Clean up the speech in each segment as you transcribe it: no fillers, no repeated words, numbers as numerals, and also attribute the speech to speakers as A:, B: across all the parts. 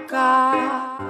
A: tocar.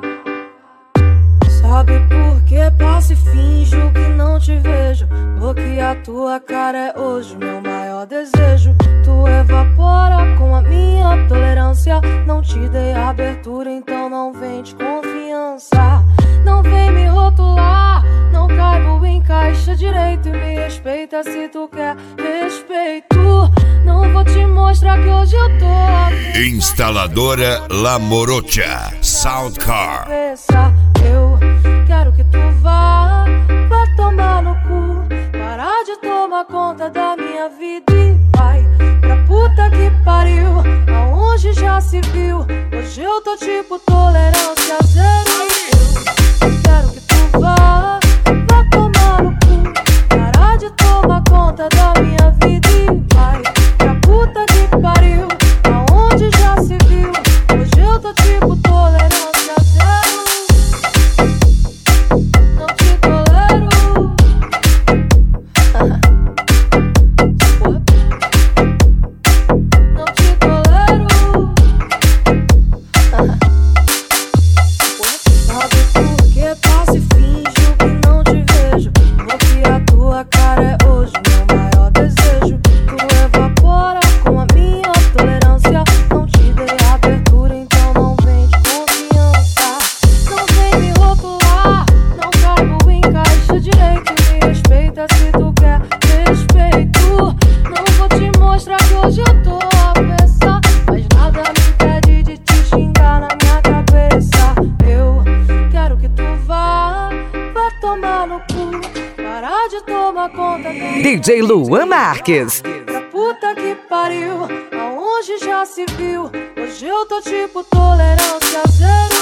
A: Sabe por que passo e finjo que não te vejo? Porque a tua cara é hoje meu maior desejo. Tu evapora com a minha tolerância. Não te dei abertura, então não vem de confiança. Não vem me rotular, não caibo em caixa direito. E me respeita se tu quer respeito. Não vou te mostrar que hoje eu tô.
B: Instaladora La Morocha Soundcar.
A: Eu quero que tu vá tomar no cu. Parar de tomar conta da minha vida e vai pra puta que pariu. Aonde já se viu? Hoje eu tô tipo tolerância zero. Eu quero que tu vá tomar no cu. Parar de tomar conta da minha vida e vai pra puta que pariu. Aonde já se viu? Hoje eu tô tipo tolerância zero. Não te tolero. Não te tolero. Sabe por que passo e finjo que não te vejo? Porque a tua cara é hoje meu maior desejo. Tu evapora com a minha tolerância. Não te dei abertura, então não vem de confiança. Não vem me rotular, não caibo em caixa direito. Me respeita se tu quer respeito. Não vou te mostrar que hoje eu tô a peça, mas nada me impede de te xingar na minha cabeça. Eu quero que tu vá tomar no cu. Parar de tomar conta do
C: DJ Luan Marques.
A: pra puta que pariu. Aonde já se viu? Hoje eu tô tipo tolerância zero.